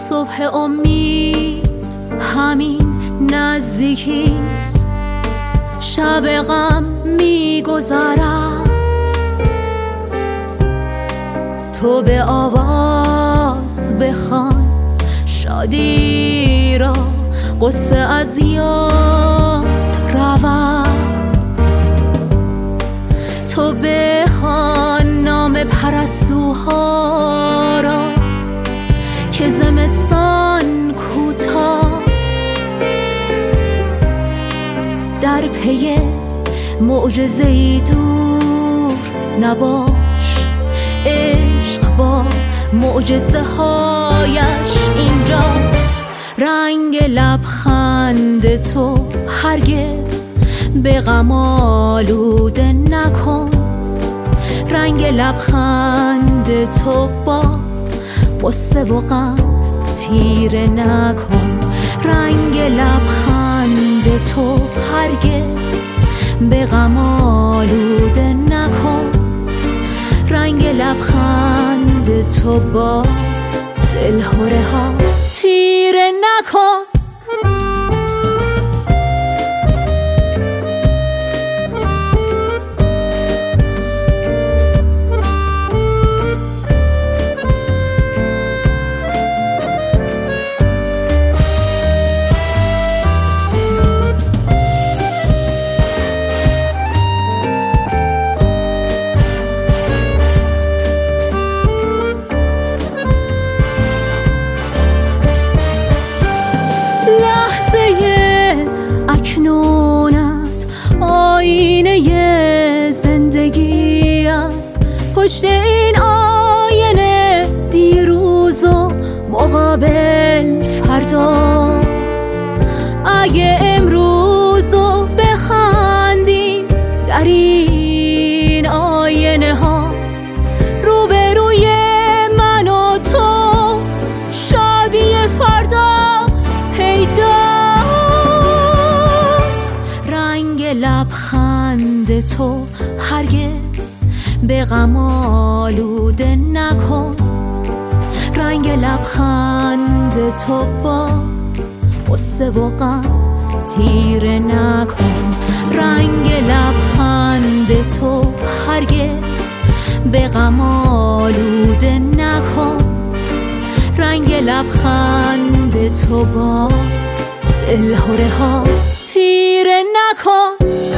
صبح امید همین نزدیکیست، شب غم میگذرد، تو به آواز بخوان شادی را، قصه از یاد رود. تو بخوان نام پرستوها را که زمستان کوتاست، در پی معجزه‌ای دور نباش، عشق با معجزه هایش اینجاست. رنگ لبخند تو هرگز به غم آلوده نکن، رنگ لبخند تو با قصه و غم تیره نکن، رنگ لبخند تو هرگز به غم آلوده نکن، رنگ لبخند تو با دلهره ها تیره نکن. اکنونت آینه زندگی است، پشت این آینه دیروز و مقابل فرداست. اگه امروز رو بخندیم در این آینه ها، روبروی من و تو شادی فردا پیدا. لبخند تو هرگز به غم آلوده نکن، رنگ لبخند تو با قصه و غم تیره نکن، رنگ لبخند تو هرگز به غم آلوده نکن، رنگ لبخند تو با دلهره ها تیره نکن.